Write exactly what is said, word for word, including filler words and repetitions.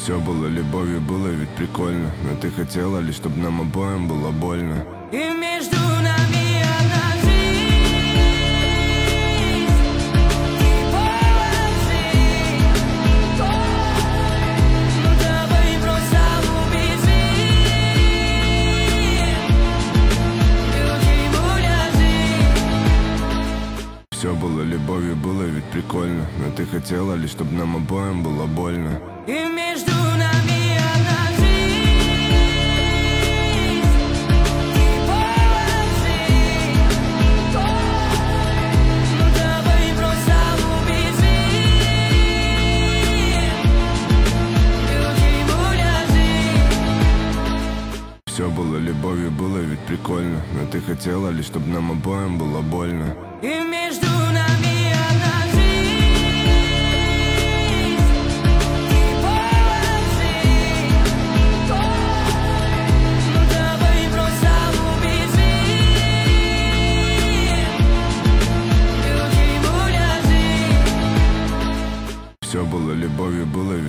Все было любовью, было ведь прикольно. Но ты хотела лишь, чтобы нам обоим было больно. И между нами одна жизнь. И положи, ну давай просто убежим. Люди муляжи. Все было любовью, было ведь прикольно. Но ты хотела лишь, чтобы нам обоим было больно. И между нами одна жизнь. И положи, ну давай просто убежим. Люди муляжи. Все было любовью, было ведь прикольно. Но ты хотела лишь, чтобы нам обоим было больно. И между нами одна жизнь. И положи, ну давай просто убежим. Люди муляжи. Все было любовью, было ведь